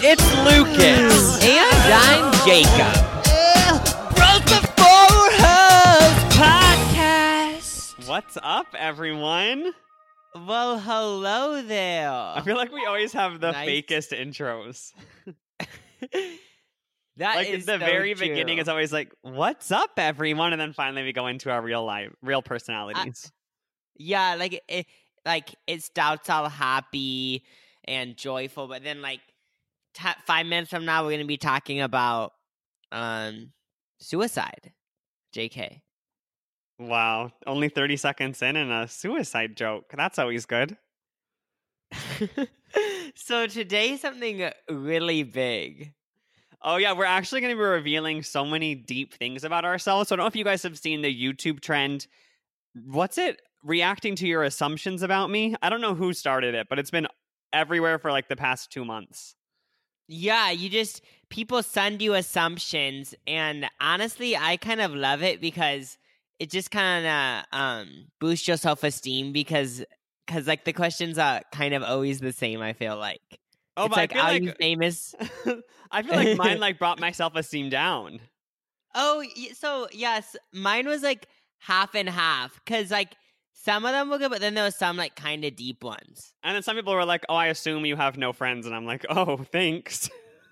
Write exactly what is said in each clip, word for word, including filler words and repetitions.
It's Lucas. And I'm Jacob. Bros Before Hoes Podcast. What's up, everyone? Well, hello there. I feel like we always have the Nice. fakest intros. That Like is the so very true. beginning is always like, "What's up, everyone?" And then finally we go into our real life, real personalities. Yeah, like it, like it starts all happy and joyful, but then like t- five minutes from now, we're gonna be talking about um suicide. J K. Wow, only thirty seconds in and a suicide joke. That's always good. So today, something really big. Oh yeah, we're actually going to be revealing so many deep things about ourselves. So I don't know if you guys have seen the YouTube trend. What's it? Reacting to your assumptions about me? I don't know who started it, but it's been everywhere for like the past two months. Yeah, you just people send you assumptions, and honestly, I kind of love it because it just kind of um boosts your self esteem because because like the questions are kind of always the same. I feel like Oh, it's but like, I feel are like you famous? I feel like mine like brought my self-esteem down. Oh, y- so yes, mine was like half and half because like some of them were good, but then there was some like kind of deep ones. And then some people were like, "Oh, I assume you have no friends," and I'm like, "Oh, thanks."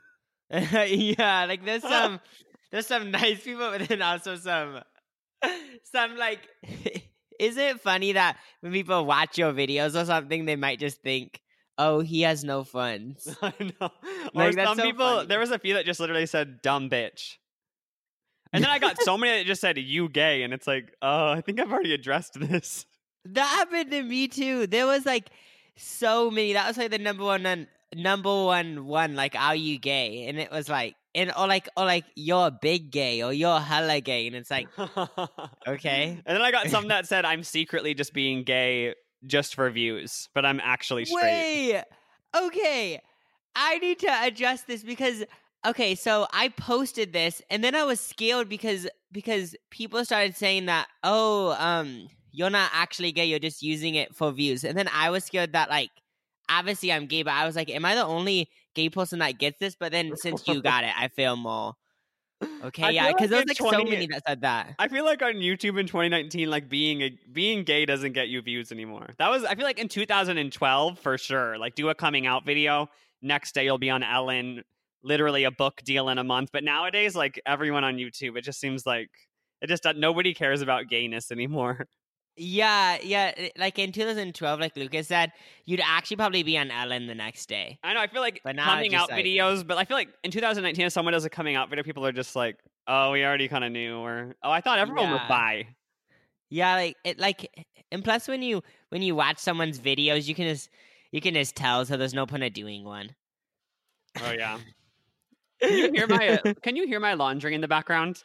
Yeah, like there's some there's some nice people, but then also some some like. Isn't it funny that when people watch your videos or something, they might just think, "Oh, he has no friends." I know. Or Like, that's some so people, funny. there was a few that just literally said "dumb bitch," and then I got so many that just said "you gay," and it's like, oh, I think I've already addressed this. That happened to me too. There was like so many. That was like the number one, nun- number one one. Like, are you gay? And it was like, and or like, or like, you're a big gay, or you're hella gay, and it's like, okay. And then I got some that said I'm secretly just being gay just for views, but I'm actually straight. Wait, okay. I need to adjust this because okay, so I posted this and then I was scared because because people started saying that, oh, um, you're not actually gay, you're just using it for views. And then I was scared that like obviously I'm gay, but I was like, am I the only gay person that gets this? But then since you got it, I feel more okay, I yeah, feel because like there was in like so twenty many that said that. I feel like on YouTube in twenty nineteen, like being a being gay doesn't get you views anymore. That was I feel like in two thousand twelve for sure. Like do a coming out video. Next day you'll be on Ellen. Literally a book deal in a month. But nowadays, like everyone on YouTube, it just seems like it just nobody cares about gayness anymore. Yeah, yeah. eh, Like in two thousand twelve, like Lucas said, you'd actually probably be on Ellen the next day. I know. I feel like But now coming just, out like- videos, but I feel like in two thousand nineteen, if someone does a coming out video, people are just like, "Oh, we already kind of knew," or "Oh, I thought everyone was Yeah. bi." Yeah, like it, like, and plus when you when you watch someone's videos, you can just you can just tell. So there's no point of doing one. Oh yeah. Can you hear my uh, Can you hear my laundry in the background?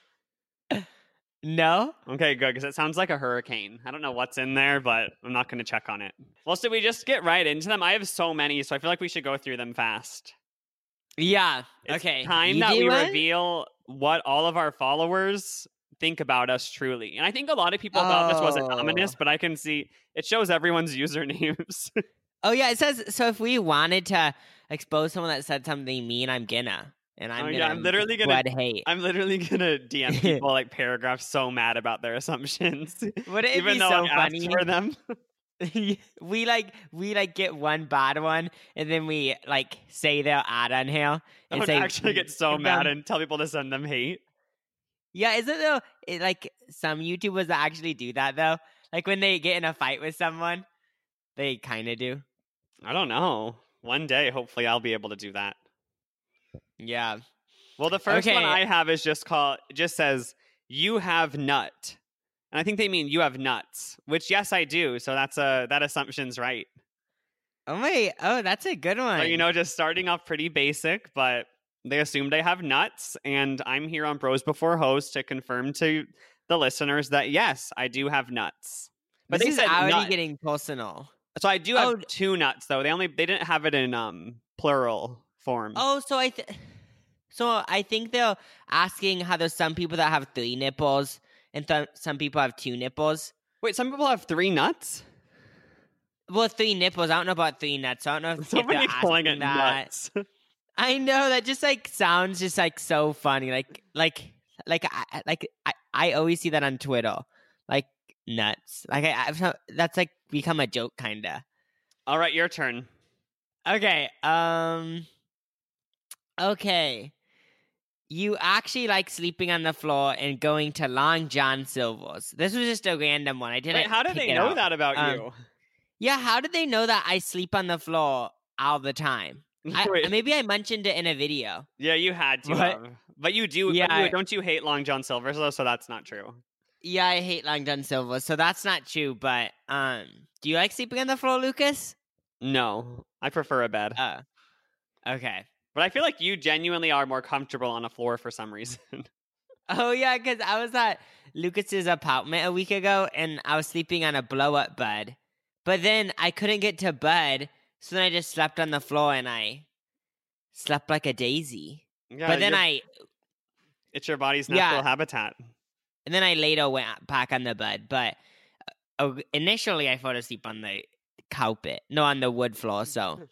No. Okay, good, because it sounds like a hurricane. I don't know what's in there, but I'm not going to check on it. Well, so we just get right into them. I have so many, so I feel like we should go through them fast. Yeah. It's okay. time You that do we one? reveal what all of our followers think about us truly. And I think a lot of people thought this wasn't Oh. ominous, but I can see it shows everyone's usernames. Oh yeah, it says so. If we wanted to expose someone that said something mean, I'm gonna, and I'm Oh, gonna. yeah, I'm literally gonna- spread hate. I'm literally going to D M people like paragraphs so mad about their assumptions. Would it even be though so I asked funny? for them. we like we like get one bad one, and then we like say their ad on here I and would say actually get so give mad them- and tell people to send them hate. Yeah, isn't there it, like some YouTubers that actually do that though? Like when they get in a fight with someone, they kind of do. I don't know. One day, hopefully, I'll be able to do that. Yeah. Well, the first one Okay. I have is just called. It just says "You have nut," and I think they mean you have nuts. Which, yes, I do. So that's a that assumption's right. Oh wait. Oh, that's a good one. So you know, just starting off pretty basic, but they assumed I have nuts, and I'm here on Bros Before Hoes to confirm to the listeners that yes, I do have nuts. But this they is said already nut. getting personal. So I do have Oh. two nuts though. They only they didn't have it in um plural form. Oh, so I th- so I think they're asking how there's some people that have three nipples and th- some people have two nipples. Wait, some people have three nuts? Well, three nipples. I don't know about three nuts. I don't know if, if they're Somebody calling asking it that. nuts. I know that just like sounds just like so funny. Like like like I like I, I always see that on Twitter. Like nuts. Like I, I've that's like become a joke kinda. All right, your turn. Okay. Um Okay. You actually like sleeping on the floor and going to Long John Silver's. This was just a random one. I didn't. Wait, how did pick they it know out. that about Um, you? Yeah, how did they know that I sleep on the floor all the time? I, Wait. maybe I mentioned it in a video. Yeah, you had to What? have. But you do. Yeah, but you, I- don't you hate Long John Silver's though? So that's not true. Yeah, I hate Long John Silver's, so that's not true. But um, do you like sleeping on the floor, Lucas? No, I prefer a bed. Uh, okay. But I feel like you genuinely are more comfortable on a floor for some reason. Oh yeah, because I was at Lucas's apartment a week ago, and I was sleeping on a blow-up bed. But then I couldn't get to bed, so then I just slept on the floor, and I slept like a daisy. Yeah, but then you're- I, it's your body's natural Yeah. habitat. and then I later went back on the bed. But uh, initially, I fell asleep on the carpet, no, on the wood floor. So,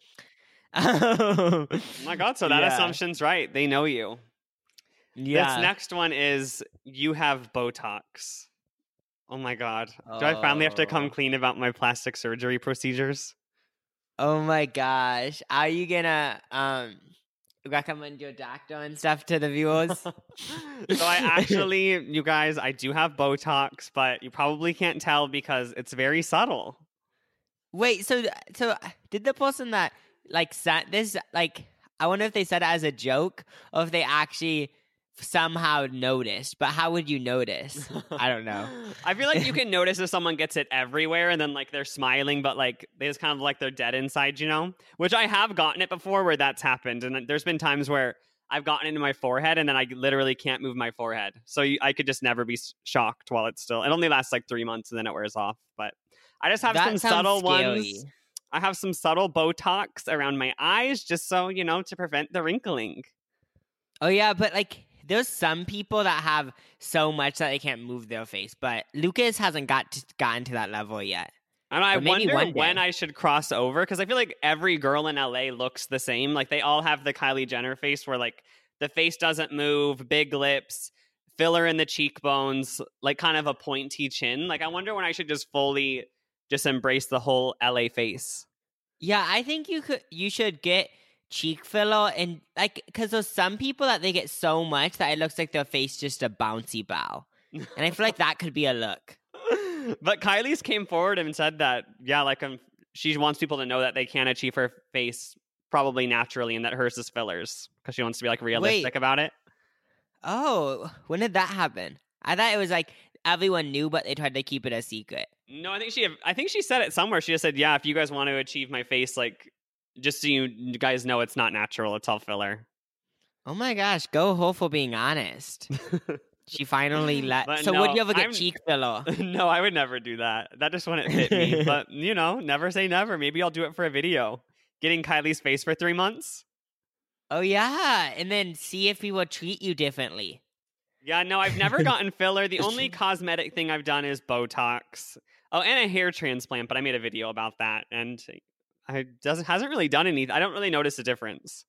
Oh my God, so that Yeah. assumption's right. They know you. yeah. This next one is you have Botox. Oh my God. Do I finally have to come Oh. clean about my plastic surgery procedures? Oh my gosh, are you gonna um recommend your doctor and stuff to the viewers? So I actually, you guys, I do have Botox, but you probably can't tell because it's very subtle. Wait, so so did the person that like sent this like I wonder if they said it as a joke or if they actually somehow noticed. But how would you notice? I don't know. I feel like you can notice if someone gets it everywhere and then like they're smiling, but like they just kind of like they're dead inside, you know? Which I have gotten it before where that's happened. And there's been times where I've gotten into my forehead and then I literally can't move my forehead. So you, I could just never be shocked while it's still, it only lasts like three months and then it wears off. But I just have That some sounds subtle scary. ones. I have some subtle Botox around my eyes just so, you know, to prevent the wrinkling. Oh yeah, but like there's some people that have so much that they can't move their face, but Lucas hasn't got to, gotten to that level yet. And I But maybe wonder one when day. I should cross over because I feel like every girl in L A looks the same. Like they all have the Kylie Jenner face where like the face doesn't move, big lips, filler in the cheekbones, like kind of a pointy chin. Like I wonder when I should just fully just embrace the whole L A face. Yeah, I think you could. You should get cheek filler and like because there's some people that they get so much that it looks like their face just a bouncy ball, and I feel like that could be a look. But Kylie's came forward and said that, yeah, like um, she wants people to know that they can achieve her face probably naturally and that hers is fillers because she wants to be like realistic Wait. about it. Oh, when did that happen? I thought it was like everyone knew, but they tried to keep it a secret. No, I think she I think she said it somewhere. She just said, yeah, if you guys want to achieve my face, like just so you guys know it's not natural, it's all filler. Oh my gosh, go her for being honest. She finally let. But So no, would you ever get I'm- cheek filler? No, I would never do that. That just wouldn't fit me. But you know, never say never. Maybe I'll do it for a video. Getting Kylie's face for three months. Oh yeah, and then see if people treat you differently. Yeah, no, I've never gotten filler. The only cosmetic thing I've done is Botox. Oh, and a hair transplant, but I made a video about that, and I doesn't hasn't really done anything. I don't really notice a difference.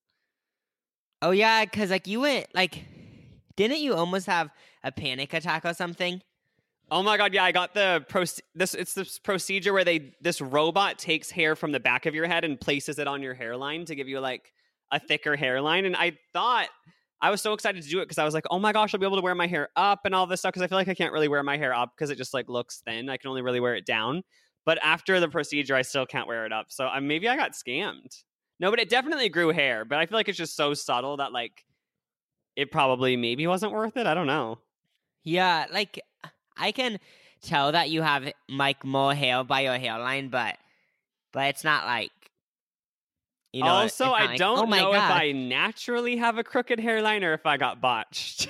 Oh yeah, because like you went like, didn't you almost have a panic attack or something? Oh my god, yeah, I got the pro- this it's this procedure where they this robot takes hair from the back of your head and places it on your hairline to give you like a thicker hairline. And I thought I was so excited to do it because I was like, oh my gosh, I'll be able to wear my hair up and all this stuff because I feel like I can't really wear my hair up because it just like looks thin. I can only really wear it down. But after the procedure, I still can't wear it up. So uh, maybe I got scammed. No, but it definitely grew hair. But I feel like it's just so subtle that like it probably maybe wasn't worth it. I don't know. Yeah, like I can tell that you have like more hair by your hairline, but but it's not like you know. also, it's not I like, don't oh my know God. if I naturally have a crooked hairline or if I got botched.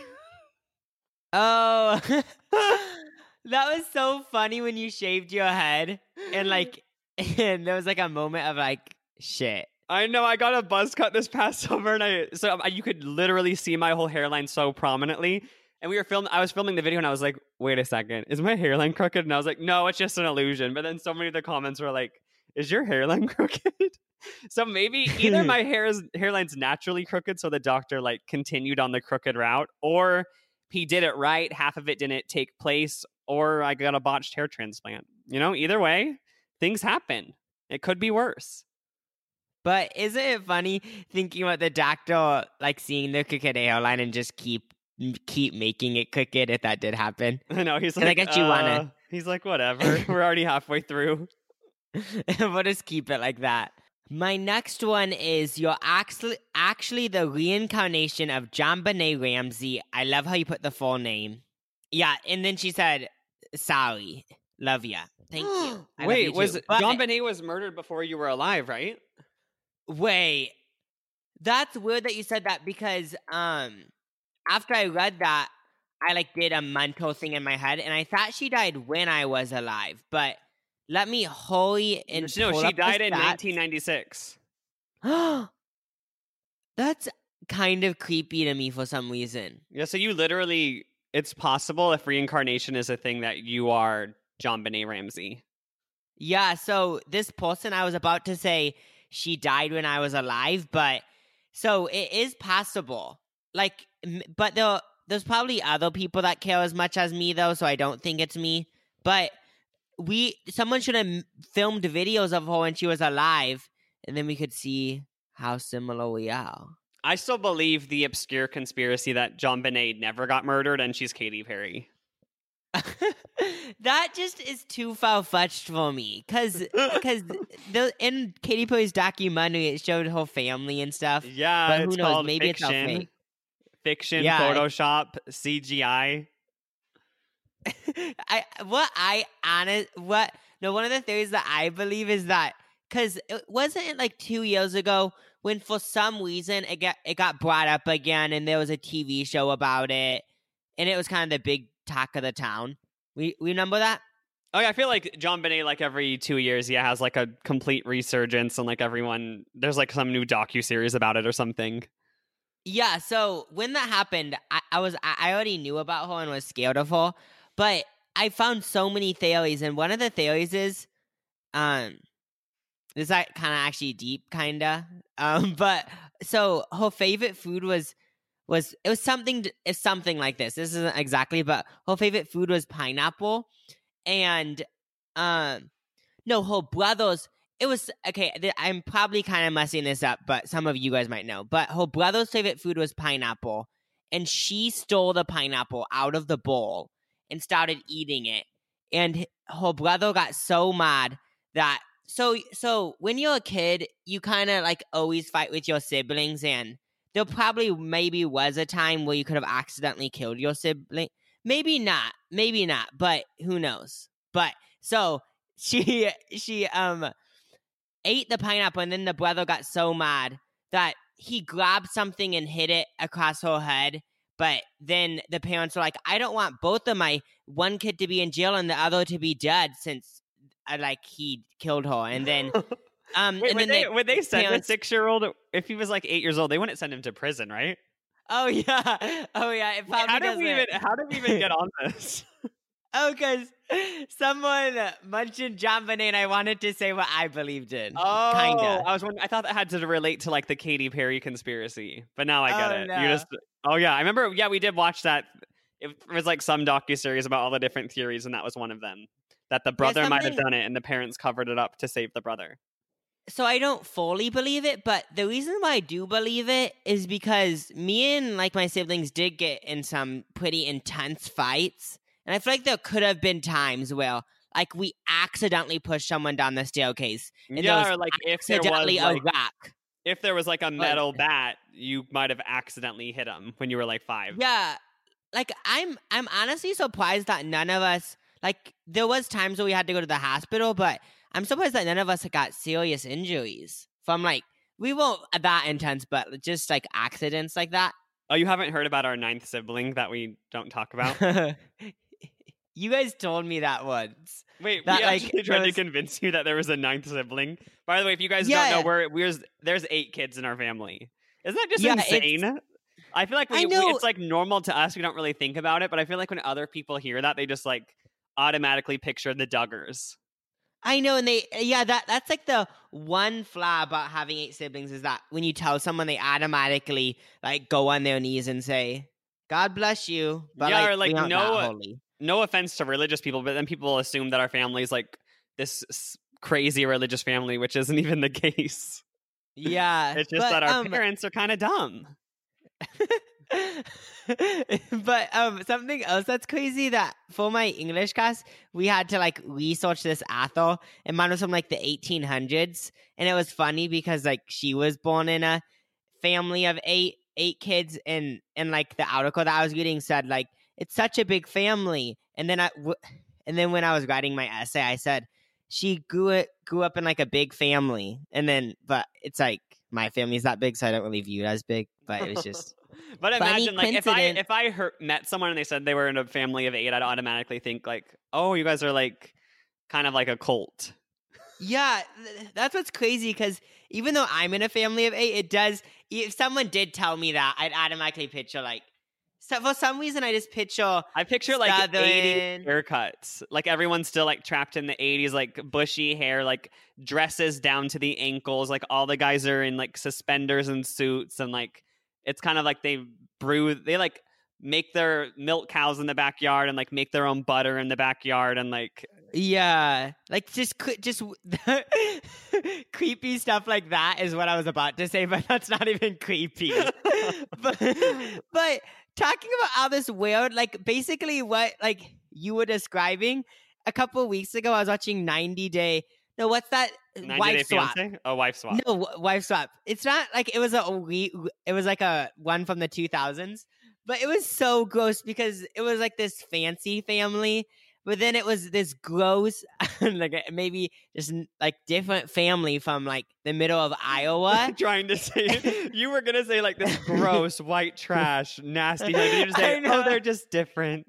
Oh, that was so funny when you shaved your head and like, and there was like a moment of like, shit. I know I got a buzz cut this past summer, and I so I, you could literally see my whole hairline so prominently. And we were filming. I was filming the video, and I was like, "Wait a second, is my hairline crooked?" And I was like, "No, it's just an illusion." But then so many of the comments were like, "Is your hairline crooked?" So maybe either my hair's hairline's naturally crooked, so the doctor like continued on the crooked route, or he did it right, half of it didn't take place, or I got a botched hair transplant. You know, either way, things happen. It could be worse. But isn't it funny thinking about the doctor like seeing the crooked hairline and just keep keep making it crooked if that did happen? I know, he's 'Cause like, I guess you uh, wanna- he's like, whatever. We're already halfway through. We'll just keep it like that. My next one is you're actually actually the reincarnation of JonBenet Ramsey. I love how you put the full name. Yeah, and then she said, "Sorry, love ya, thank you." I love you Wait, was too. But- JonBenet was murdered before you were alive, right? Wait, that's weird that you said that because um, after I read that, I like did a mental thing in my head, and I thought she died when I was alive. But let me hurry and No, pull she up the died in stats. nineteen ninety-six. That's kind of creepy to me for some reason. Yeah, so you literally, it's possible if reincarnation is a thing that you are JonBenet Ramsey. Yeah, so this person I was about to say she died when I was alive, but so it is possible. Like, m- but there, there's probably other people that care as much as me though, so I don't think it's me. But we, someone should have m- filmed videos of her when she was alive, and then we could see how similar we are. I still believe the obscure conspiracy that JonBenet never got murdered and she's Katy Perry. That just is too far-fetched for me, because the in Katy Perry's documentary, it showed her family and stuff. Yeah, But who it's knows? called Maybe it's all fiction. fake. Fiction, Yeah, it- Photoshop, C G I. I what I honest what no one of the theories that I believe is that because it wasn't it like two years ago when for some reason it got it got brought up again and there was a T V show about it and it was kind of the big talk of the town. We we remember that? Oh yeah, I feel like JonBenet, like every two years, yeah, has like a complete resurgence, and like everyone, there's like some new docu-series about it or something. Yeah, so when that happened, I, I was I I already knew about her and was scared of her, but I found so many theories, and one of the theories is, um, this is like kind of actually deep, kinda, um, but so her favorite food was was it was something t- it's something like this. This isn't exactly, but her favorite food was pineapple, and um, no, her brothers. It was okay. th- I'm probably kind of messing this up, but some of you guys might know. But her brother's favorite food was pineapple, and she stole the pineapple out of the bowl and started eating it. And h- her brother got so mad that so so when you're a kid, you kind of like always fight with your siblings, and there probably maybe was a time where you could have accidentally killed your sibling. Maybe not, maybe not, but who knows? But so she she um. ate the pineapple, and then the brother got so mad that he grabbed something and hit it across her head. But then the parents were like, I don't want both of my one kid to be in jail and the other to be dead since uh, like he killed her. And then um Wait, and would then they, the would they send parents- a six-year-old, if he was like eight years old, they wouldn't send him to prison, right? Oh yeah. Oh yeah, it Wait, probably how did we even, doesn't. how did we even get on this? Oh, because someone mentioned JonBenet and I wanted to say what I believed in. Oh, Kinda. I was wondering, I thought that had to relate to like the Katy Perry conspiracy, but now I get Oh, it. no. You just, oh yeah, I remember. Yeah, we did watch that. It was like some docu-series about all the different theories, and that was one of them. That the brother might have something- done it, and the parents covered it up to save the brother. So I don't fully believe it, but the reason why I do believe it is because me and like my siblings did get in some pretty intense fights. And I feel like there could have been times where like we accidentally pushed someone down the staircase. And there Yeah, was or like if there was accidentally a like, rock. if there was like a metal bat, you might have accidentally hit him when you were like five. Yeah. Like I'm I'm honestly surprised that none of us like there was times where we had to go to the hospital, but I'm surprised that none of us got serious injuries from like we weren't that intense, but just like accidents like that. Oh, you haven't heard about our ninth sibling that we don't talk about? You guys told me that once. Wait, That, we like, actually tried there to was- convince you that there was a ninth sibling. By the way, if you guys Yeah. don't know, we're we're there's eight kids in our family. Isn't that just Yeah, it's- insane? I feel like we, I we- know- it's like normal to us. We don't really think about it, but I feel like when other people hear that, they just like automatically picture the Duggars. I know, and they yeah that that's like the one flaw about having eight siblings is that when you tell someone, they automatically like go on their knees and say, "God bless you," but yeah, like or like we aren't that no, holy. no offense to religious people, but then people assume that our family is like this s- crazy religious family, which isn't even the case. Yeah, It's just but that our um, parents are kind of dumb. but um, something else that's crazy that for my English class we had to like research this author, and mine was from like the eighteen hundreds, and it was funny because like she was born in a family of eight eight kids, and and like the article that I was reading said like it's such a big family, and then I w- and then when I was writing my essay, I said she grew it grew up in like a big family, and then but it's like my family's that big, so I don't really view it as big, but it was just. But Funny imagine, like, if I coincidence. if I heard, met someone and they said they were in a family of eight, I'd automatically think like, oh, you guys are like kind of like a cult. Yeah, th- that's what's crazy because even though I'm in a family of eight, it does. If someone did tell me that, I'd automatically picture like. So for some reason, I just picture. I picture like eighties Southern. haircuts, like everyone's still like trapped in the eighties, like bushy hair, like dresses down to the ankles, like all the guys are in like suspenders and suits, and like it's kind of like they brew, they like make their milk cows in the backyard and like make their own butter in the backyard and like Yeah, like just cre- just creepy stuff like that is what I was about to say, but that's not even creepy. but but talking about all this weird, like basically what like you were describing a couple of weeks ago, I was watching ninety Day. No, what's that? ninety Wife Day Swap. Fiance? Oh, Wife Swap. No, w- Wife Swap. It's not like it was a we. It was like a one from the two thousands, but it was so gross because it was like this fancy family, but then it was this gross, like a- maybe just n- like different family from like the middle of Iowa. Trying to say you were gonna say like this gross white trash nasty, but you just I say, know. oh, they're just different.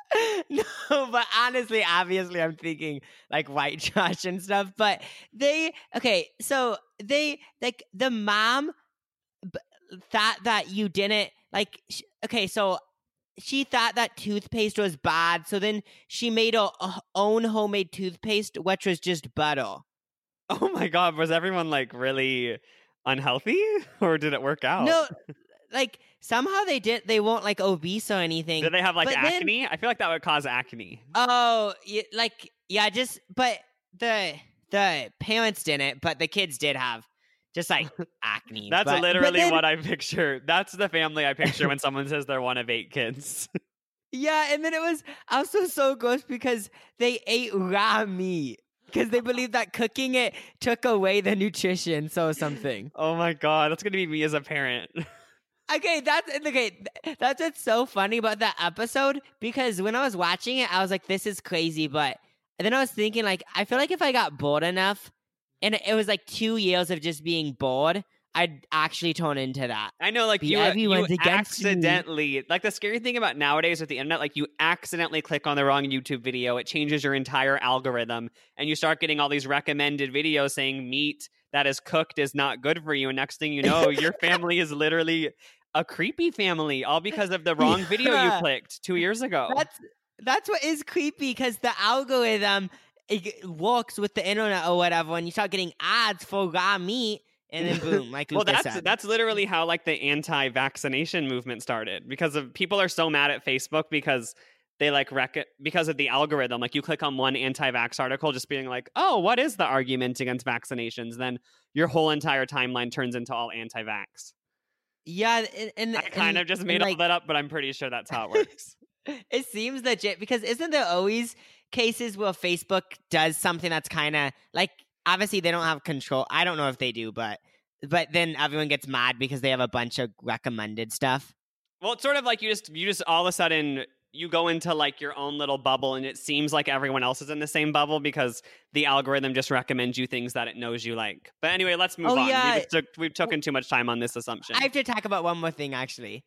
No, but honestly, obviously, I'm thinking like white trash and stuff. But they, okay, so they like the mom b- thought that you didn't like. Sh- okay, so she thought that toothpaste was bad, so then she made her o- own homemade toothpaste, which was just butter. Oh my god, was everyone like really unhealthy, or did it work out? No, like somehow they did. They weren't like obese or anything. Did they have like but then- acne? I feel like that would cause acne. Oh, y- like yeah, just but the the parents didn't, but the kids did have just like acne. That's but, literally but then, what I picture. That's the family I picture when someone says they're one of eight kids. Yeah, and then it was also so gross because they ate raw meat because they believed that cooking it took away the nutrition, so something. Oh my god, that's gonna be me as a parent. Okay, that's okay. That's what's so funny about that episode because when I was watching it, I was like, "This is crazy," but then I was thinking, like, I feel like if I got bored enough, and it was like two years of just being bored, I'd actually turn into that. I know, like Be you, you everyone's against you. accidentally, like the scary thing about nowadays with the internet, like you accidentally click on the wrong YouTube video, it changes your entire algorithm, and you start getting all these recommended videos saying meat that is cooked is not good for you, and next thing you know, your family is literally a creepy family, all because of the wrong video you Yeah. clicked two years ago. That's that's what is creepy because the algorithm it works with the internet or whatever, and you start getting ads for raw meat, and then boom, like well, Lucas that's said. that's literally how like the anti-vaccination movement started because of people are so mad at Facebook because they like rec- because of the algorithm. Like you click on one anti-vax article, just being like, "Oh, what is the argument against vaccinations?" Then your whole entire timeline turns into all anti-vax. Yeah, and, and I kind and, of just and, made like, all that up, but I'm pretty sure that's how it works. It seems legit because isn't there always cases where Facebook does something that's kind of like obviously they don't have control. I don't know if they do, but but then everyone gets mad because they have a bunch of recommended stuff. Well, it's sort of like you just you just all of a sudden you go into like your own little bubble, and it seems like everyone else is in the same bubble because the algorithm just recommends you things that it knows you like. But anyway, let's move Oh, on. yeah. We've, took, we've taken too much time on this assumption. I have to talk about one more thing actually.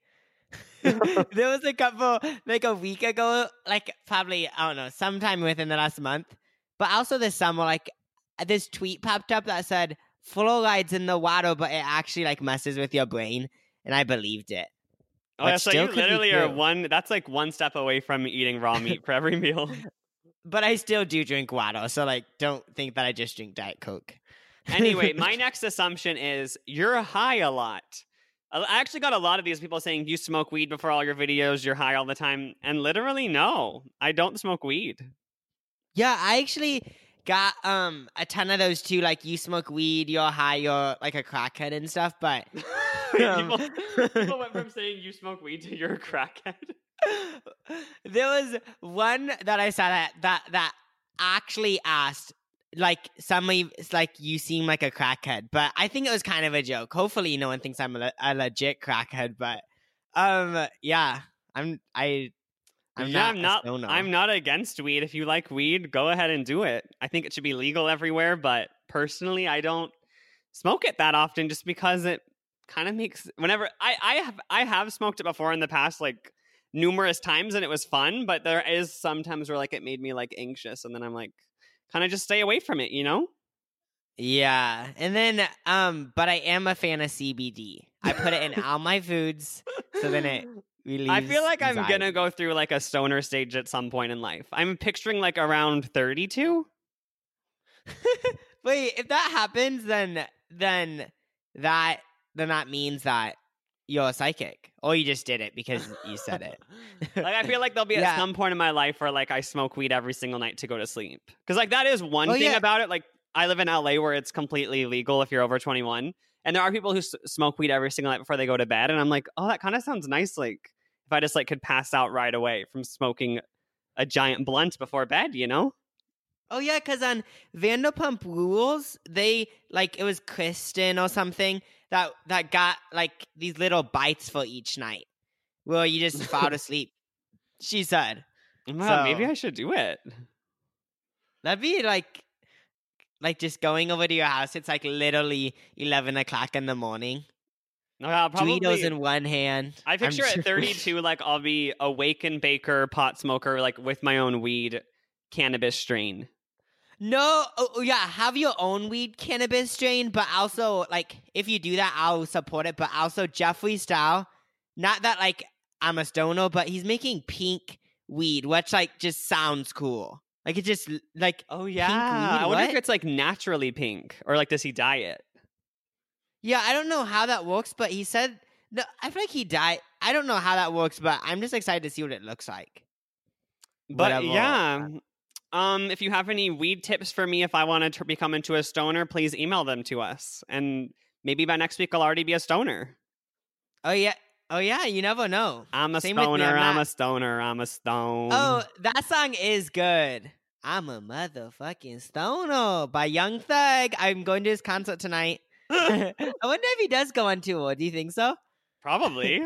There was a couple like a week ago, like probably I don't know, sometime within the last month, but also this summer, like this tweet popped up that said fluoride's in the water, but it actually like messes with your brain, and I believed it. oh, yeah, but so still you could be literally are true. one. That's like one step away from eating raw meat for every meal. but I still do drink water. So like, don't think that I just drink Diet Coke. Anyway, my next assumption is you're high a lot. I actually got a lot of these people saying you smoke weed before all your videos, you're high all the time. And literally, no, I don't smoke weed. Yeah, I actually got um a ton of those too. Like, you smoke weed, you're high, you're like a crackhead and stuff. But um, people, people went from saying you smoke weed to you're a crackhead. There was one that I saw that that, that actually asked, like, somebody, like, you seem like a crackhead, but I think it was kind of a joke. Hopefully no one thinks I'm a, a legit crackhead, but um yeah, I'm I I'm yeah, not I'm not stoner. I'm not against weed. If you like weed, go ahead and do it. I think it should be legal everywhere, but personally I don't smoke it that often just because it kind of makes whenever I I have I have smoked it before in the past, like numerous times, and it was fun, but there is sometimes where like it made me like anxious, and then I'm like kind of just stay away from it, you know? Yeah. And then um but I am a fan of C B D. I put it in all my foods, so then it relieves I feel like I'm anxiety. gonna go through like a stoner stage at some point in life. I'm picturing like around thirty-two. Wait, if that happens, then then that then that means that you're a psychic, or you just did it because you said it. Like, I feel like there'll be Yeah. at some point in my life where like I smoke weed every single night to go to sleep. Because like that is one Oh, thing yeah. about it. Like, I live in L A where it's completely legal if you're over twenty-one, and there are people who s- smoke weed every single night before they go to bed. And I'm like, oh, that kind of sounds nice. Like, if I just like could pass out right away from smoking a giant blunt before bed, you know? Oh yeah, because on Vanderpump Rules, they like it was Kristen or something that that got like these little bites for each night, where you just fall asleep. She said, Wow, maybe So- I should do it. "That'd be like, like just going over to your house. It's like literally eleven o'clock in the morning. No, I'll Doritos probably. in one hand. I I'm picture sure- at thirty-two, like I'll be a wake and baker, pot smoker, like with my own weed, cannabis strain. No, oh, oh, yeah, have your own weed cannabis strain, but also, like, if you do that, I'll support it. But also, Jeffree Star, not that, like, I'm a stoner, but he's making pink weed, which, like, just sounds cool. Like, it just, like, Oh weed, I wonder if what? it's like naturally pink, or like does he dye it? yeah, I don't know how that works, but he said, no, I feel like he died. I don't know how that works, but I'm just excited to see what it looks like. But Whatever. yeah, um, if you have any weed tips for me, if I want to become into a stoner, please email them to us, and maybe by next week I'll already be a stoner. Oh, yeah. Oh, yeah, you never know. I'm a Same with me, stoner. I'm I'm not- a stoner. I'm a stone. Oh, that song is good. I'm a motherfucking stoner by Young Thug. I'm going to his concert tonight. I wonder if he does go on tour. Do you think so? Probably.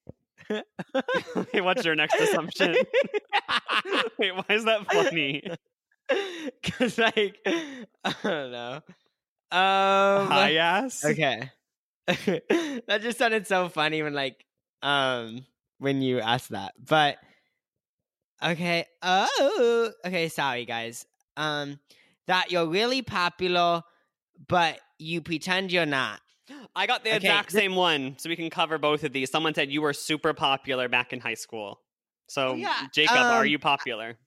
Wait, what's your next assumption? Wait, why is that funny? Because, like, I don't know. Um, Hi ass. okay. That just sounded so funny when, like, um, when you asked that. But, okay. Oh, okay. Sorry, guys. Um, that you're really popular, but you pretend you're not. I got the Okay, exact th- same one, so we can cover both of these. Someone said you were super popular back in high school. So, Oh, yeah, Jacob, are um, you popular?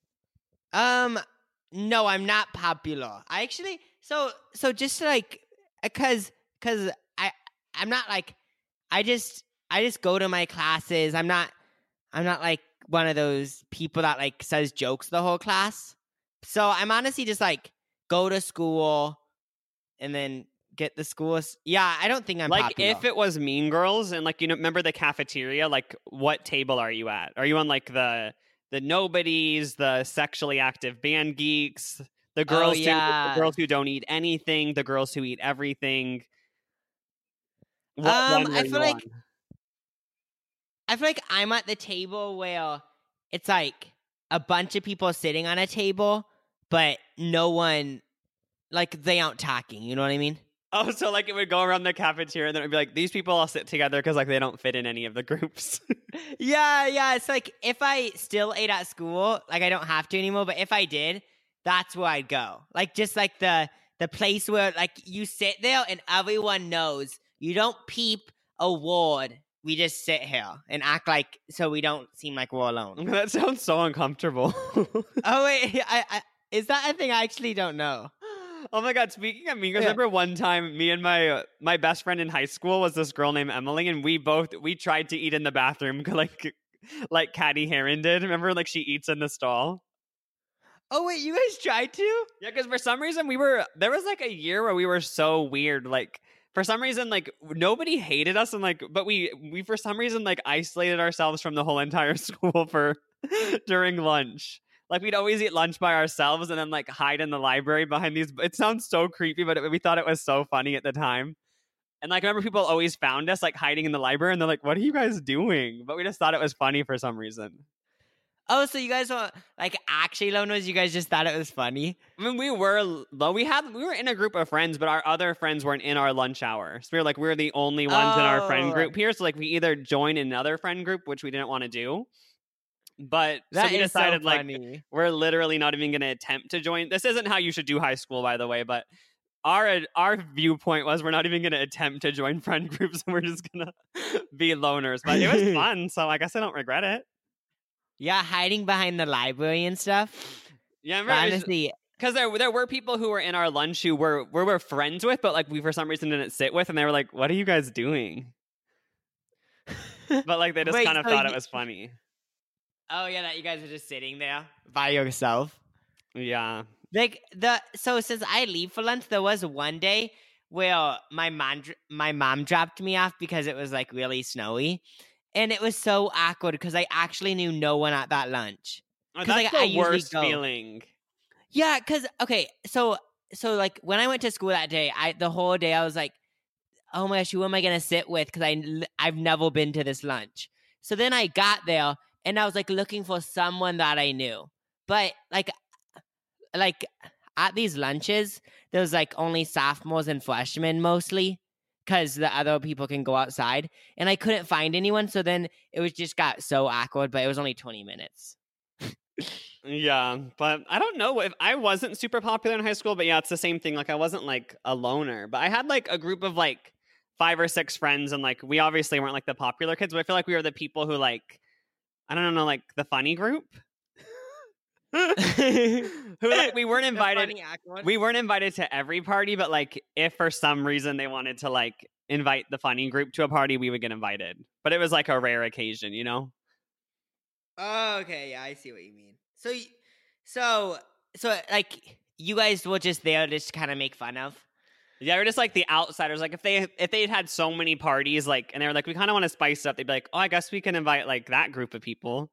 Um, no, I'm not popular. I actually, so, so just to, like, cause, cause I, I'm not like, I just, I just go to my classes. I'm not, I'm not like one of those people that like says jokes the whole class. So I'm honestly just like go to school and then get the school. Yeah, I don't think I'm Like, popular. if it was Mean Girls and, like, you know, remember the cafeteria? Like, what table are you at? Are you on, like, the the nobodies, the sexually active band geeks, the girls, yeah. who, the girls who don't eat anything, the girls who eat everything? What Um, one I were feel you like- on? I feel like I'm at the table where it's like a bunch of people sitting on a table, but no one, like, they aren't talking. You know what I mean? Oh, so like it would go around the cafeteria and then it would be like, these people all sit together because like they don't fit in any of the groups. Yeah, yeah. It's like if I still ate at school, like I don't have to anymore, but if I did, that's where I'd go. Like just like the the place where like you sit there and everyone knows you don't peep a word we just sit here and act like so we don't seem like we're alone. That sounds so uncomfortable. Oh wait, I, I is that a thing? I actually don't know. Oh my god! Speaking of mean girls, Yeah. remember one time me and my uh, my best friend in high school was this girl named Emily, and we both we tried to eat in the bathroom like like Catty Heron did. Remember, like she eats in the stall. Oh wait, you guys tried to? Yeah, because for some reason we were there was like a year where we were so weird. Like for some reason, like nobody hated us, and like but we we for some reason like isolated ourselves from the whole entire school for during lunch. Like we'd always eat lunch by ourselves and then like hide in the library behind these. It sounds so creepy, but it, we thought it was so funny at the time. And like, I remember people always found us like hiding in the library, and they're like, "What are you guys doing?" But we just thought it was funny for some reason. Oh, so you guys were like actually loners? You guys just thought it was funny? I mean, we were though we had we were in a group of friends, but our other friends weren't in our lunch hour. So we were like, we were the only ones in our friend Oh. group here. So like, we either joined another friend group, which we didn't want to do. But That so we is decided so like funny. we're literally not even going to attempt to join. This isn't how you should do high school, by the way. But our our viewpoint was we're not even going to attempt to join friend groups. We're just going to be loners. But it was fun, so I guess I don't regret it. Yeah, hiding behind the library and stuff. Yeah, But honestly, because there there were people who were in our lunch who were we were friends with, but like we for some reason didn't sit with, and they were like, "What are you guys doing?" But like they just Wait, kind of so thought you- it was funny. oh yeah, that you guys are just sitting there by yourself. Yeah. Like the so since I leave for lunch, there was one day where my mom dr- my mom dropped me off because it was like really snowy, and it was so awkward because I actually knew no one at that lunch. Oh, 'Cause, that's like, the I usually worst go. feeling. Yeah, because okay, so so like when I went to school that day, I the whole day I was like, oh my gosh, who am I gonna sit with? Because I l- I've never been to this lunch. So then I got there and I was like looking for someone that I knew, but like like at these lunches, there was like only sophomores and freshmen mostly, because the other people can go outside, and I couldn't find anyone. So then it was just got so awkward. But it was only twenty minutes. Yeah, but I don't know if I wasn't super popular in high school, but yeah, it's the same thing. Like I wasn't like a loner, but I had like a group of like five or six friends, and like we obviously weren't like the popular kids, but I feel like we were the people who like I don't know, like the funny group. Who like we weren't invited we weren't invited to every party, but like if for some reason they wanted to like invite the funny group to a party, we would get invited. But it was like a rare occasion, you know? Oh, okay, yeah, I see what you mean. So, y- so, so, like, you guys were just there just to kind of make fun of. Yeah, we're just like the outsiders. Like if they if they had so many parties, like and they were like, we kind of want to spice it up, they'd be like, oh, I guess we can invite like that group of people.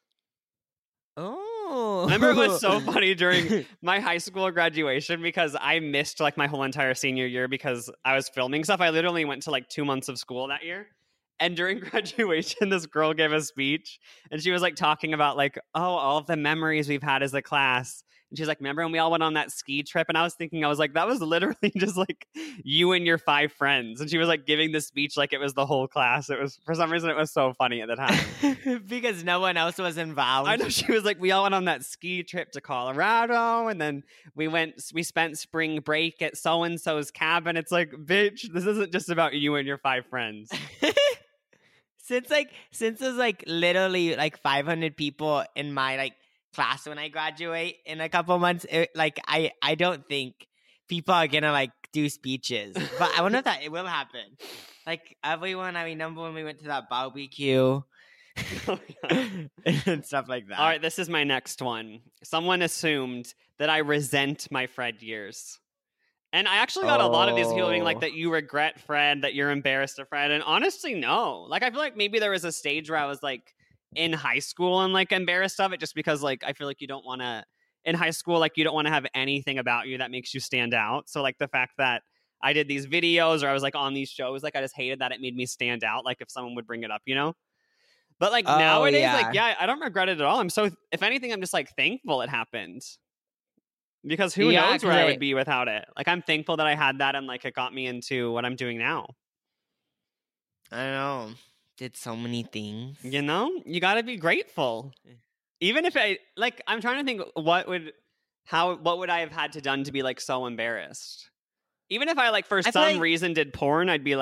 Oh, Remember, it was so funny during my high school graduation because I missed like my whole entire senior year because I was filming stuff. I literally went to like two months of school that year. And during graduation, this girl gave a speech and she was like talking about like, oh, all of the memories we've had as a class. And she's like, remember when we all went on that ski trip? And I was thinking, I was like, that was literally just like you and your five friends. And she was like giving the speech like it was the whole class. It was, for some reason, it was so funny at the time. because no one else was involved. I know, she was like, we all went on that ski trip to Colorado, and then we went, we spent spring break at so and so's cabin. It's like, bitch, this isn't just about you and your five friends. since like since there's like literally like five hundred people in my like class when I graduate in a couple months, it, like I I don't think people are gonna like do speeches, but I wonder if that it will happen. Like everyone, I remember when we went to that barbecue. Oh, yeah. and stuff like that. All right, this is my next one. Someone assumed that I resent my Fred years. And I actually got a lot of these people being like Oh. that you regret Fred, that you're embarrassed of Fred. And honestly, no. Like, I feel like maybe there was a stage where I was like in high school and like embarrassed of it just because like I feel like you don't want to, in high school, like you don't want to have anything about you that makes you stand out. So like the fact that I did these videos or I was like on these shows, like I just hated that it made me stand out. Like if someone would bring it up, you know? But like Oh, nowadays, yeah. like, yeah, I don't regret it at all. I'm so, if anything, I'm just like thankful it happened. Because who Yeah, knows where I 'cause I- would be without it. Like I'm thankful that I had that and like it got me into what I'm doing now. I don't know. Did so many things. You know? You gotta be grateful. Even if I like I'm trying to think what would how what would I have had to done to be like so embarrassed? Even if I like for I feel some like- reason did porn, I'd be like,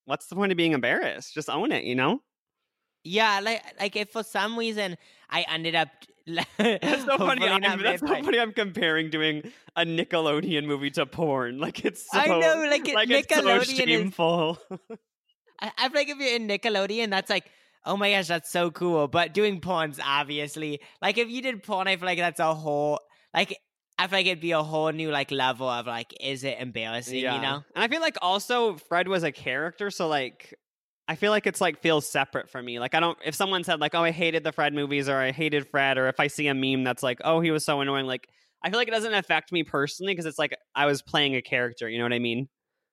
what's the point of being embarrassed? Just own it, you know? Yeah, like like if for some reason I ended up That's so funny. hopefully I'm, not that's so vampire- funny. I'm comparing doing a Nickelodeon movie to porn. Like it's so I know, like, it- like it's so Nickelodeon is- shameful. I, I feel like if you're in Nickelodeon, that's like, oh my gosh, that's so cool. But doing porn's obviously like if you did porn, I feel like that's a whole like I feel like it'd be a whole new like level of like, is it embarrassing? You know? And I feel like also Fred was a character, so like I feel like it's like feels separate for me. Like I don't if someone said like, oh, I hated the Fred movies or I hated Fred, or if I see a meme that's like, oh, he was so annoying, like I feel like it doesn't affect me personally because it's like I was playing a character, you know what I mean?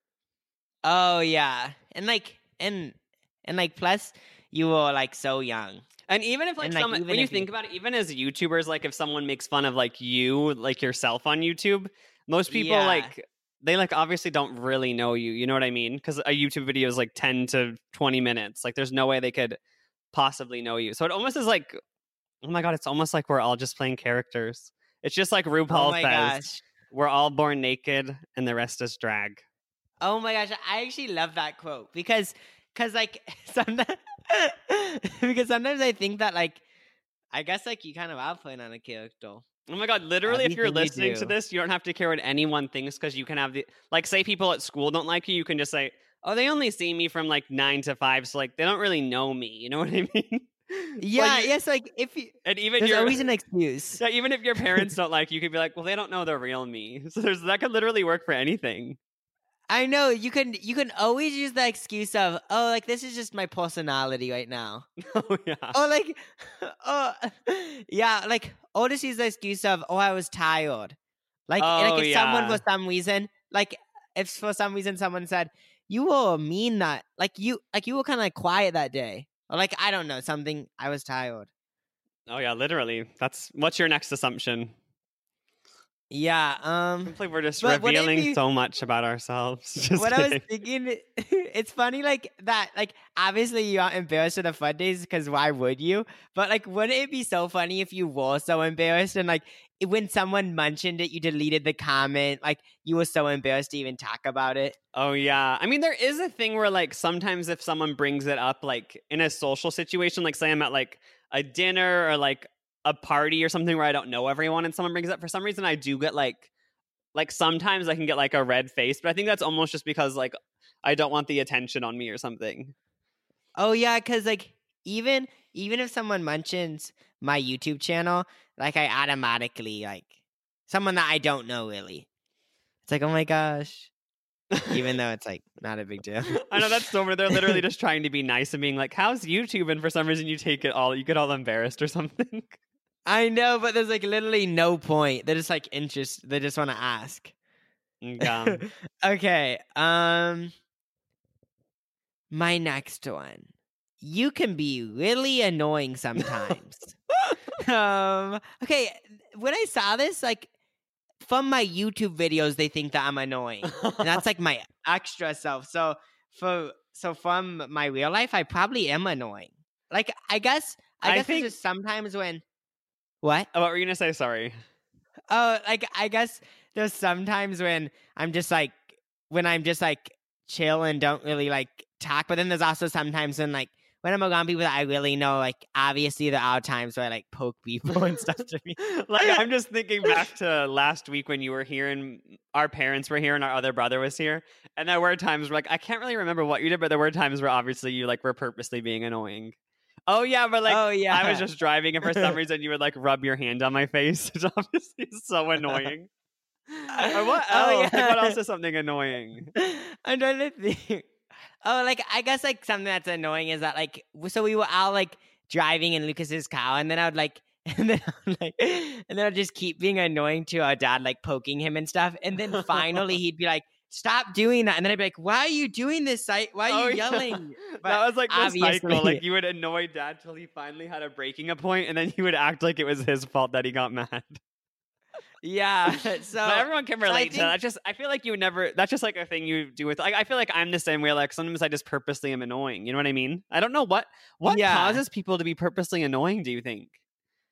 Oh yeah, and like and and like plus you were like so young. And even if like, And, like, someone, even when you if you- think about it, even as YouTubers, like if someone makes fun of like you, like yourself on YouTube, most people Yeah. like they like obviously don't really know you. You know what I mean? Because a YouTube video is like ten to twenty minutes. Like there's no way they could possibly know you. So it almost is like, oh my god, it's almost like we're all just playing characters. It's just like RuPaul Oh my says, gosh. we're all born naked and the rest is drag. Oh my gosh, I actually love that quote because because like sometimes because sometimes I think that like I guess like you kind of are playing on a character. Oh my god, literally if you're Everything you listening to do. this, you don't have to care what anyone thinks because you can have the like say people at school don't like you, you can just say, "Oh, they only see me from like nine to five, so like they don't really know me." You know what I mean? Yeah, you- yes, like if you And even there's your always an excuse. yeah, even if your parents don't like you, you could be like, "Well, they don't know the real me." So there's that could literally work for anything. I know you can you can always use the excuse of, oh, like this is just my personality right now. Oh yeah. Oh, like, oh, yeah, like, or just use the excuse of, oh, I was tired. Like, Oh, like if someone yeah. for some reason, like, if for some reason someone said, you were mean that, like, you, like, you were kind of like quiet that day. Or like, I don't know, something, I was tired. Oh yeah, literally. That's what's your next assumption? Yeah, um, Hopefully we're just But wouldn't it revealing be- so much about ourselves. Just what I was kidding. thinking, it's funny, like, that, like, obviously you aren't embarrassed at the fun days, because why would you? But, like, wouldn't it be so funny if you were so embarrassed, and, like, it- when someone mentioned it, you deleted the comment, like, you were so embarrassed to even talk about it? Oh yeah. I mean, there is a thing where like sometimes if someone brings it up like in a social situation, like say I'm at like a dinner or like a party or something where I don't know everyone and someone brings it up, for some reason I do get like like sometimes I can get like a red face, but I think that's almost just because like I don't want the attention on me or something. Oh, yeah, because, like, even, even if someone mentions my YouTube channel, like, I automatically, like, someone that I don't know, really. It's like, oh my gosh. Even though it's, like, not a big deal. I know that's so weird. They're literally just trying to be nice and being like, "How's YouTube?" And for some reason you take it all, you get all embarrassed or something. I know, but there's like literally no point. They're just like interest. They just want to ask. Yeah. Okay. Um, my next one. You can be really annoying sometimes. um. Okay. When I saw this, like from my YouTube videos, they think that I'm annoying, and that's like my extra self. So for so from my real life, I probably am annoying. Like I guess I, I guess think- it's just sometimes when what. Oh, what were you gonna say? Sorry. Oh, like I guess there's sometimes when I'm just like when I'm just like chill and don't really like talk, but then there's also sometimes when like when I'm around people that I really know, like obviously there are times where I like poke people and stuff to me. Like I'm just thinking back to last week when you were here and our parents were here and our other brother was here, and there were times where like I can't really remember what you did, but there were times where obviously you like were purposely being annoying. Oh yeah, but like oh yeah, I was just driving and for some reason you would like rub your hand on my face, which obviously is so annoying. Or what else? Oh, Like, yeah. what else is something annoying? I'm trying to think. Oh, like I guess like something that's annoying is that like w- so we were all like driving in Lucas's car, and then I would like and then I would, like and then I'd just keep being annoying to our dad, like poking him and stuff, and then finally he'd be like, "Stop doing that," and then I'd be like, "Why are you doing this? Si- Why are Oh, you yeah. yelling?" That But was like the cycle. obviously- Like you would annoy dad till he finally had a breaking a point, and then he would act like it was his fault that he got mad. Yeah, so But everyone can so I relate to think- that. I just I feel like you would never. That's just like a thing you do with. Like I feel like I'm the same way. Like sometimes I just purposely am annoying. You know what I mean? I don't know what what Yeah. causes people to be purposely annoying. Do you think?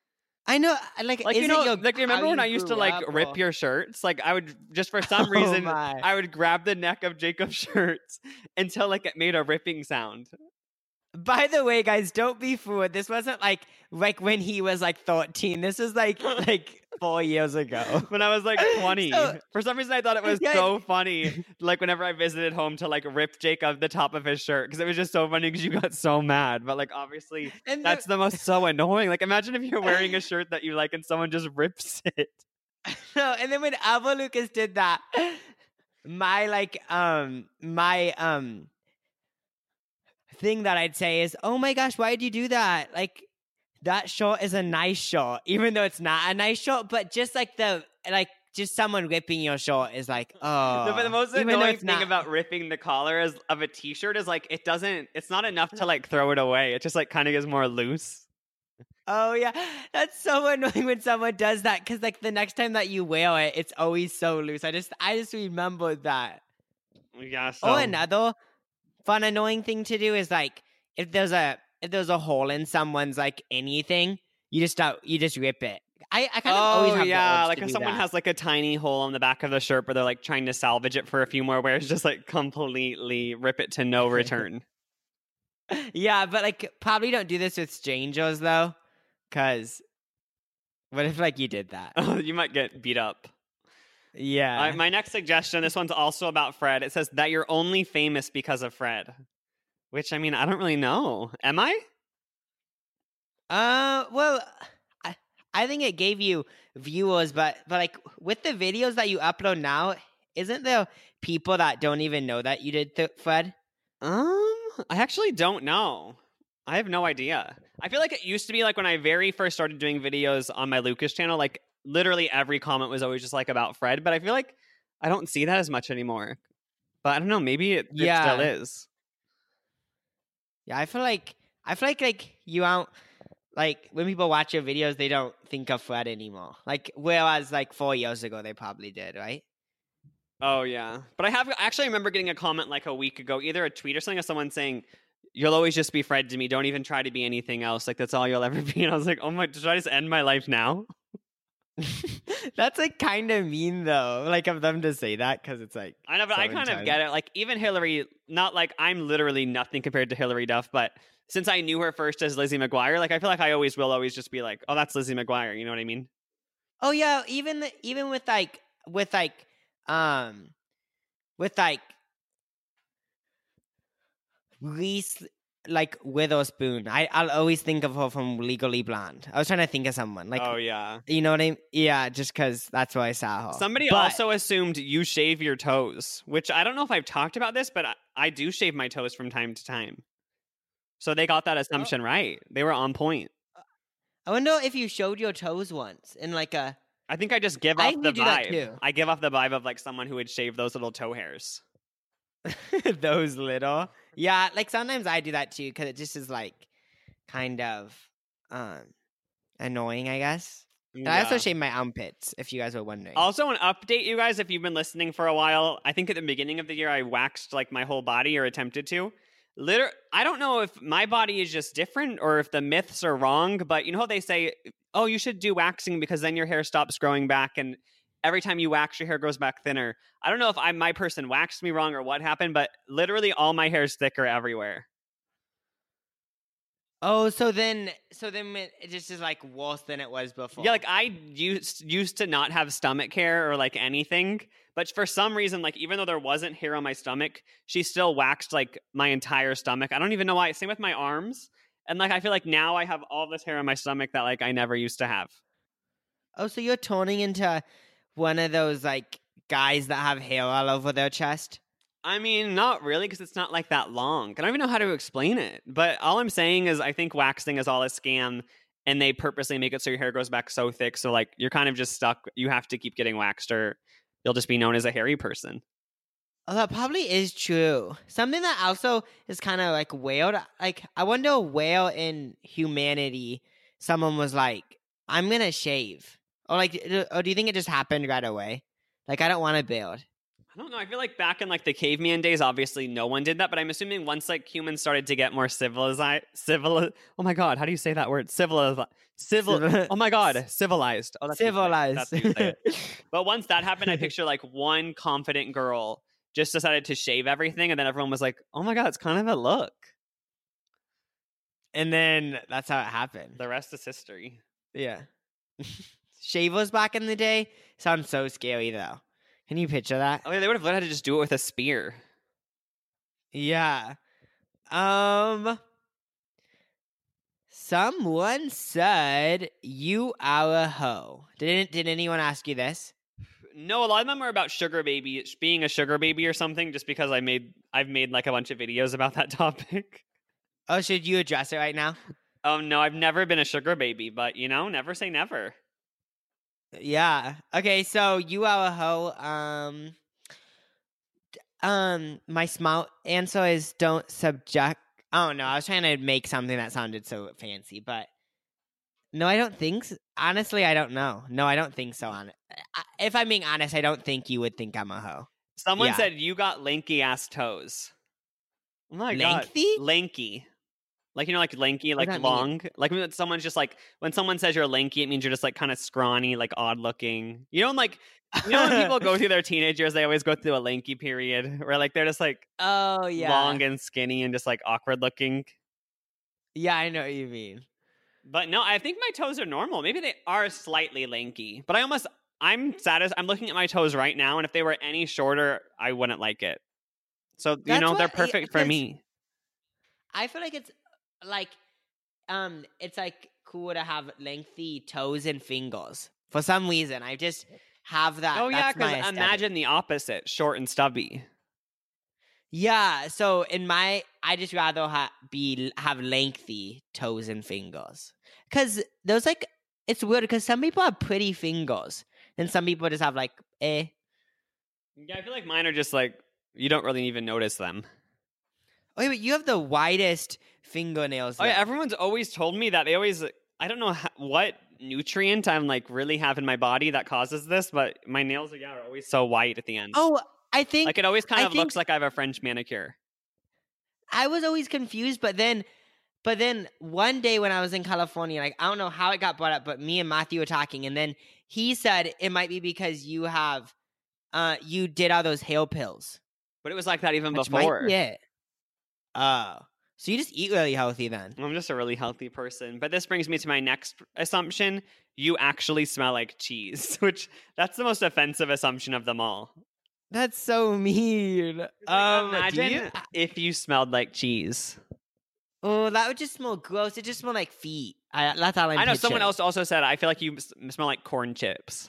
I know, like, Like, is you know, it your, like, you how remember when you I used to grew like up, rip or- your shirts? Like, I would just for some Oh reason my. I would grab the neck of Jacob's shirts until like it made a ripping sound. By the way, guys, don't be fooled. This wasn't like like when he was like thirteen. This was like like four years ago. When I was like twenty. So- For some reason I thought it was Yeah. so funny. Like whenever I visited home to like rip Jacob the top of his shirt because it was just so funny because you got so mad. But like obviously And the- that's the most so annoying. Like imagine if you're wearing a shirt that you like and someone just rips it. No, and then when Alva Lucas did that, my like um my um thing that I'd say is, oh my gosh, why did you do that? Like that shot is a nice shot, even though it's not a nice shot, but just like the like just someone ripping your shot is like, oh. No, but the most even though annoying it's thing not- about ripping the collar is, of a t-shirt is like it doesn't it's not enough to like throw it away. It just like kind of gets more loose. Oh yeah, that's so annoying when someone does that because like the next time that you wear it, it's always so loose. I just I just remembered that. Yeah, so Oh, another fun annoying thing to do is like if there's a if there's a hole in someone's like anything, you just start you just rip it. I, I kind of always Oh have the yeah, urge like to if do someone that. has like a tiny hole on the back of the shirt, but they're like trying to salvage it for a few more wears, just like completely rip it to no return. Yeah, but like probably don't do this with strangers though, because what if like you did that? Oh, you might get beat up. Yeah. Uh, my next suggestion, this one's also about Fred. It says that you're only famous because of Fred, which I mean, I don't really know. Am I? Uh, well, I, I think it gave you viewers, but but like with the videos that you upload now, isn't there people that don't even know that you did th- Fred? Um, I actually don't know. I have no idea. I feel like it used to be like when I very first started doing videos on my Lucas channel, like literally every comment was always just like about Fred, but I feel like I don't see that as much anymore. But I don't know, maybe it, it Yeah. still is. Yeah, I feel like I feel like like you don't like when people watch your videos, they don't think of Fred anymore. Like whereas like four years ago, they probably did, right? Oh yeah. But I have I actually remember getting a comment like a week ago, either a tweet or something of someone saying, "You'll always just be Fred to me. Don't even try to be anything else. Like that's all you'll ever be." And I was like, "Oh my, should I just end my life now?" That's like kind of mean though, like of them to say that because it's like I know, but so I kind of entitled. get it. Like even Hillary, not like I'm literally nothing compared to Hillary Duff, but since I knew her first as Lizzie McGuire, like I feel like I always will always just be like, "Oh, that's Lizzie McGuire." You know what I mean? Oh yeah, even even with like with like um with like Reese like Witherspoon. I I'll always think of her from Legally Blonde. I was trying to think of someone like Oh yeah. you know what I mean? Yeah, just because that's where I saw her. Somebody But- also assumed you shave your toes, which I don't know if I've talked about this, but I, I do shave my toes from time to time. So they got that assumption right. They were on point. I wonder if you showed your toes once in like a I think I just give I off think the you do that vibe. too. I give off the vibe of like someone who would shave those little toe hairs. those little. Yeah, like sometimes I do that too because it just is like kind of um annoying, I guess. And I also Yeah. shave my armpits, if you guys were wondering. Also, an update, you guys, if you've been listening for a while, I think at the beginning of the year I waxed like my whole body or attempted to. Liter- I don't know if my body is just different or if the myths are wrong, but you know how they say, oh, you should do waxing because then your hair stops growing back and every time you wax, your hair grows back thinner. I don't know if I my person waxed me wrong or what happened, but literally all my hair is thicker everywhere. Oh, so then, so then it it just is like worse than it was before. Yeah, like I used used to not have stomach hair or like anything, but for some reason, like even though there wasn't hair on my stomach, she still waxed like my entire stomach. I don't even know why. Same with my arms, and like I feel like now I have all this hair on my stomach that like I never used to have. Oh, so you're turning into one of those like guys that have hair all over their chest. I mean, not really, because it's not like that long. I don't even know how to explain it. But all I'm saying is I think waxing is all a scam, and they purposely make it so your hair grows back so thick. So, like, you're kind of just stuck. You have to keep getting waxed, or you'll just be known as a hairy person. Oh, that probably is true. Something that also is kind of like weird. Like, I wonder where in humanity someone was like, I'm going to shave. Or, like, or do you think it just happened right away? Like, I don't want to build. I don't know. I feel like back in like the caveman days, obviously no one did that. But I'm assuming once like humans started to get more civilized, civil. Oh my god, how do you say that word? Civil, Civil. Civil- Oh my god, civilized. Oh, that's how you say it. Civilized. That's how you say it. But once that happened, I picture like one confident girl just decided to shave everything, and then everyone was like, "Oh my god, it's kind of a look." And then that's how it happened. The rest is history. Yeah. Shavos back in the day sounds so scary though. Can you picture that? Oh yeah, they would have learned how to just do it with a spear. Yeah. Um Someone said you are a hoe. Didn't did anyone ask you this? No, a lot of them are about sugar baby, being a sugar baby or something. Just because I made, I've made like a bunch of videos about that topic. Oh, should you address it right now? Oh no, I've never been a sugar baby, but you know, never say never. Yeah. Okay, so you are a hoe. Um Um my small answer is don't subject Oh no, I was trying to make something that sounded so fancy, but no, I don't think so. Honestly, I don't know. No, I don't think so. On If I'm being honest, I don't think you would think I'm a hoe. Someone Yeah. said you got lanky ass toes. Oh my Lengthy? god, lanky. Like, you know, like lanky, like that mean? long. Like when someone's just like, when someone says you're lanky, it means you're just like kind of scrawny, like odd looking. You know, like, you know, when people go through their teenage years, they always go through a lanky period where like they're just like Oh yeah. long and skinny and just like awkward looking. Yeah, I know what you mean. But no, I think my toes are normal. Maybe they are slightly lanky, but I almost, I'm satisfied. I'm looking at my toes right now, and if they were any shorter, I wouldn't like it. So, you That's know, they're what- yeah, perfect for because- me. I feel like it's like um it's like cool to have lengthy toes and fingers. For some reason, I just have that. Oh, yeah, that's my because aesthetic. imagine the opposite, short and stubby. Yeah, so in my, I just rather ha- be have lengthy toes and fingers, because those like it's weird because some people have pretty fingers and some people just have like eh. Yeah, I feel like mine are just like, you don't really even notice them. Oh, yeah, but you have the widest fingernails. Oh, yeah, though. everyone's always told me that. They always, I don't know how, what nutrient I'm like really have in my body that causes this, but my nails are, yeah, are always so white at the end. Oh, I think like it always kind I of looks think- like I have a French manicure. I was always confused, but then, but then one day when I was in California, like I don't know how it got brought up, but me and Matthew were talking, and then he said it might be because you have, uh, you did all those hail pills. But it was like that even Which before. might be it. Oh, so you just eat really healthy then? I'm just a really healthy person. But this brings me to my next assumption. You actually smell like cheese, which that's the most offensive assumption of them all. That's so mean. Like, Um, do imagine you- if you smelled like cheese. Oh, that would just smell gross. It just smell like feet. I, that's all I'm I know someone picturing. else also said, I feel like you s- smell like corn chips.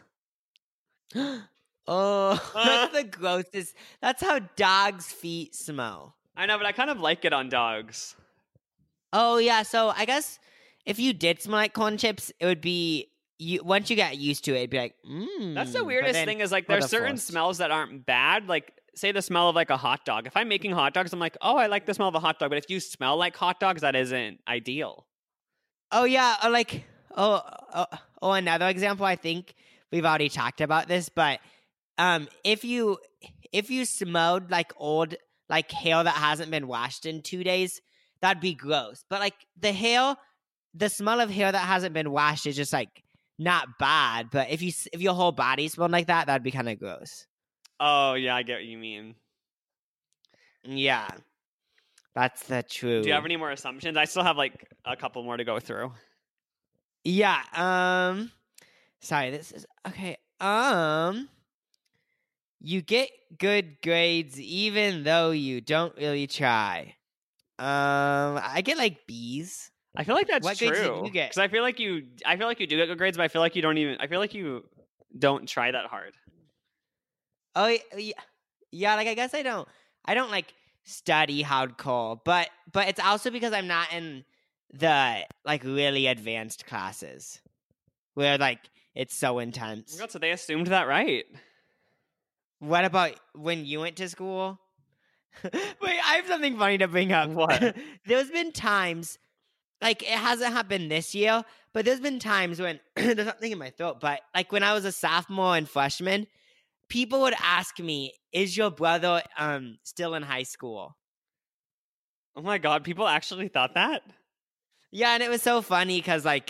Oh, that's the grossest. That's how dogs' feet smell. I know, but I kind of like it on dogs. Oh yeah, so I guess if you did smell like corn chips, it would be you. Once you got used to it, it'd be like, mm. That's the but weirdest then- thing is like what there's a certain force. smells that aren't bad. Like say the smell of like a hot dog. If I'm making hot dogs, I'm like, oh, I like the smell of a hot dog. But if you smell like hot dogs, that isn't ideal. Oh yeah, or like oh, oh oh another example. I think we've already talked about this, but um, if you if you smelled like old like hair that hasn't been washed in two days, that'd be gross. But like the hair, the smell of hair that hasn't been washed is just like not bad. But if you s- if your whole body smelled like that, that'd be kind of gross. Oh yeah, I get what you mean. Yeah, that's the truth. Do you have any more assumptions? I still have like a couple more to go through. Yeah. Um. Sorry. This is okay. Um. You get good grades even though you don't really try. Um. I get like B's. I feel like that's What true. grades did you get? Because I feel like you, I feel like you do get good grades, but I feel like you don't even. I feel like you don't try that hard. Oh y- yeah. Yeah. Like I guess I don't. I don't like study hardcore, but but it's also because I'm not in the like really advanced classes where like it's so Oh intense. my God, so they assumed that right. What about when you went to school? Wait, I have something funny to bring up. What? There's been times, like it hasn't happened this year, but there's been times when there's something in my throat. But like when I was a sophomore and freshman, people would ask me, "Is your brother um still in high school?" Oh my God, people actually thought that. Yeah, and it was so funny because like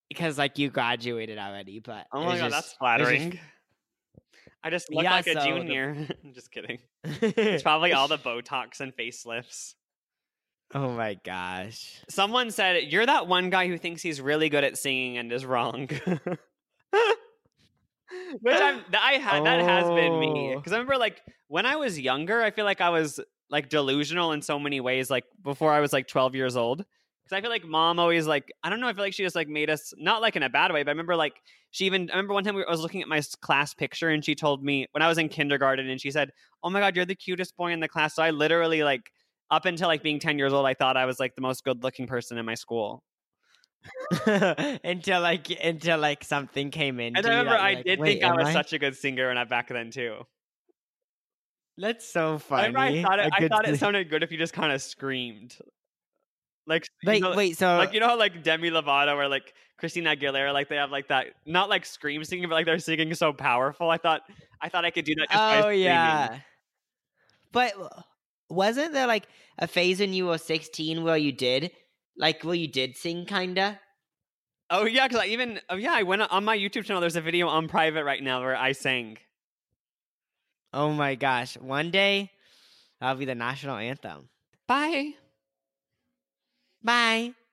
because like you graduated already, but Oh it my was god, just- that's it was flattering. just- I just look Yeah, like a so the- junior. I'm just kidding. It's probably all the Botox and facelifts. Oh my gosh. Someone said, you're that one guy who thinks he's really good at singing and is wrong. Which I'm, th- I had, that has been me. Oh. Because I remember, like, when I was younger, I feel like I was, like, delusional in so many ways, like, before I was, like, twelve years old. Because I feel like mom always, like, I don't know, I feel like she just, like, made us, not, like, in a bad way, but I remember, like, she even, I remember one time we, I was looking at my s- class picture and she told me, when I was in kindergarten, and she said, oh my god, you're the cutest boy in the class. So I literally, like, up until, like, being ten years old, I thought I was, like, the most good-looking person in my school. until like until like something came in. And I remember I did think I was such a good singer when I back then too. That's so I, funny. remember I thought it, A I good thought it sing- sounded good if you just kind of screamed, like you Wait, know, wait. So like you know how like Demi Lovato or like Christina Aguilera, like they have like that, not like scream singing, but like they're singing so powerful. I thought I thought I could do that just by oh screaming. yeah. But wasn't there like a phase when you were sixteen where you did like where you did sing kinda? Oh yeah, because I even oh yeah, I went on my YouTube channel. There's a video on private right now where I sang. Oh my gosh! One day, that'll be the national anthem. Bye. Bye.